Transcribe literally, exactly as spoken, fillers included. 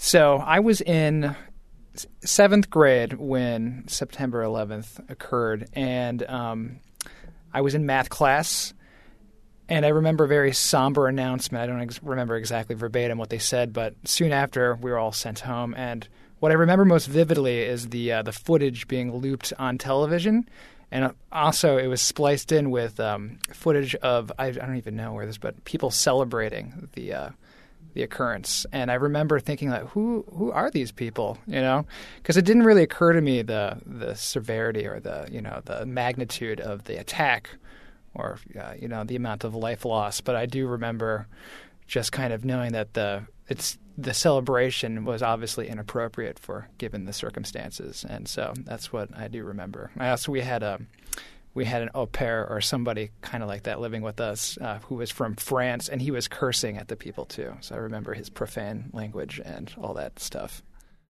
So I was in seventh grade when September eleventh occurred, and um, I was in math class. And I remember a very somber announcement. I don't ex- remember exactly verbatim what they said, but soon after we were all sent home. And what I remember most vividly is the uh, the footage being looped on television, and also it was spliced in with um, footage of I, I don't even know where this, but people celebrating the uh, the occurrence. And I remember thinking like, who who are these people? You know, because it didn't really occur to me the the severity or the you know the magnitude of the attack. Or uh, you know the amount of life loss, but I do remember just kind of knowing that the it's the celebration was obviously inappropriate for given the circumstances, and so that's what I do remember. I also we had a we had an au pair or somebody kind of like that living with us uh, who was from France, and he was cursing at the people too. So I remember his profane language and all that stuff.